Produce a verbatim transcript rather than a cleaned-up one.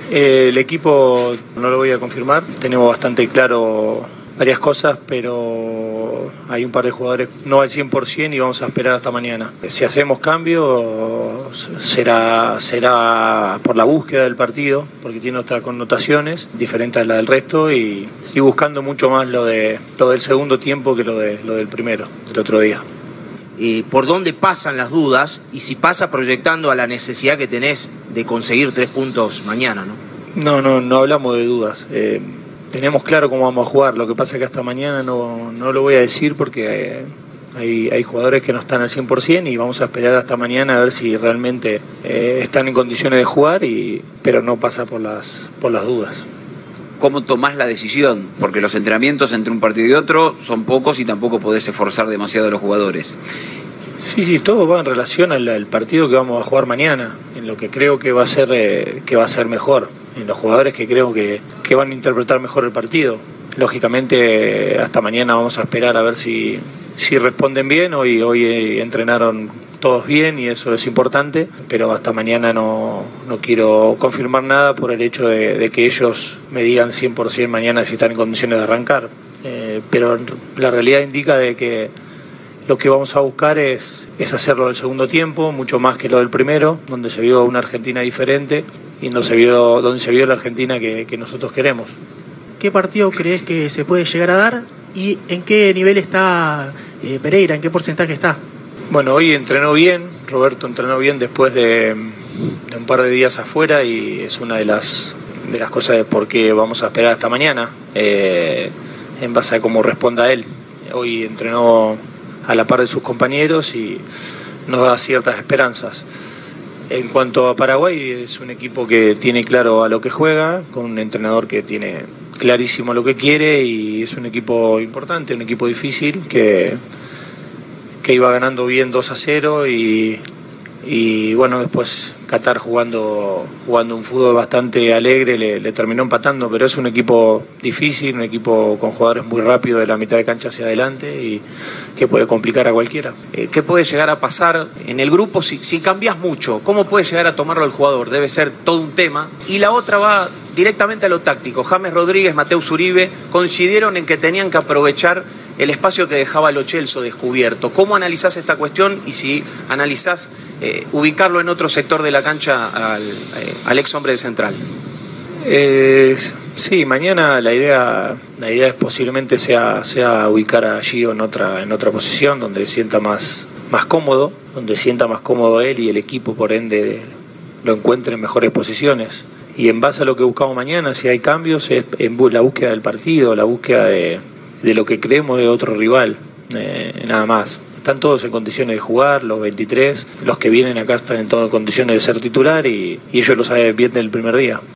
Eh, el equipo no lo voy a confirmar, tenemos bastante claro varias cosas, pero hay un par de jugadores no al cien por ciento y vamos a esperar hasta mañana. Si hacemos cambios será, será por la búsqueda del partido, porque tiene otras connotaciones diferentes a la del resto y, y buscando mucho más lo, de, lo del segundo tiempo que lo, de, lo del primero, del otro día. Eh, ¿Por dónde pasan las dudas? Y si pasa proyectando a la necesidad que tenés de conseguir tres puntos mañana, ¿no? No, no, no hablamos de dudas. Eh, tenemos claro cómo vamos a jugar. Lo que pasa es que hasta mañana no, no lo voy a decir porque eh, hay, hay jugadores que no están al cien por ciento y vamos a esperar hasta mañana a ver si realmente eh, están en condiciones de jugar, y, pero no pasa por las, por las dudas. ¿Cómo tomás la decisión? Porque los entrenamientos entre un partido y otro son pocos y tampoco podés esforzar demasiado a los jugadores. Sí, sí, todo va en relación al, al partido que vamos a jugar mañana, en lo que creo que va a ser, eh, que va a ser mejor, en los jugadores que creo que, que van a interpretar mejor el partido. Lógicamente hasta mañana vamos a esperar a ver si, si responden bien. Hoy, hoy eh, entrenaron todos bien y eso es importante, pero hasta mañana no, no quiero confirmar nada por el hecho de, de que ellos me digan cien por ciento mañana si están en condiciones de arrancar. Eh, pero la realidad indica de que lo que vamos a buscar es, es hacerlo del segundo tiempo, mucho más que lo del primero, donde se vio una Argentina diferente y no se vio, donde se vio la Argentina que, que nosotros queremos. ¿Qué partido crees que se puede llegar a dar y en qué nivel está eh, Pereira, en qué porcentaje está? Bueno, hoy entrenó bien, Roberto entrenó bien después de, de un par de días afuera y es una de las, de las cosas de por qué vamos a esperar hasta mañana, eh, en base a cómo responda él. Hoy entrenó a la par de sus compañeros y nos da ciertas esperanzas. En cuanto a Paraguay, es un equipo que tiene claro a lo que juega, con un entrenador que tiene clarísimo lo que quiere y es un equipo importante, un equipo difícil que, que iba ganando bien dos a cero y, y bueno, después Qatar jugando, jugando un fútbol bastante alegre le, le terminó empatando, pero es un equipo difícil, un equipo con jugadores muy rápidos de la mitad de cancha hacia adelante y que puede complicar a cualquiera. Eh, ¿Qué puede llegar a pasar en el grupo si, si cambias mucho? ¿Cómo puede llegar a tomarlo el jugador? Debe ser todo un tema. Y la otra va directamente a lo táctico. James Rodríguez, Mateus Uribe coincidieron en que tenían que aprovechar el espacio que dejaba Lo Celso descubierto. ¿Cómo analizás esta cuestión y si analizás eh, ubicarlo en otro sector de la cancha al, eh, al ex hombre de central? Eh, sí, mañana la idea, la idea es posiblemente sea, sea ubicar a Gio en otra, en otra posición donde sienta más, más cómodo, donde sienta más cómodo él y el equipo por ende lo encuentre en mejores posiciones. Y en base a lo que buscamos mañana, si hay cambios, es en la búsqueda del partido, la búsqueda de, de lo que creemos de otro rival, eh, nada más. Están todos en condiciones de jugar, los veintitrés, los que vienen acá están en todas condiciones de ser titular y, y ellos lo saben bien del primer día.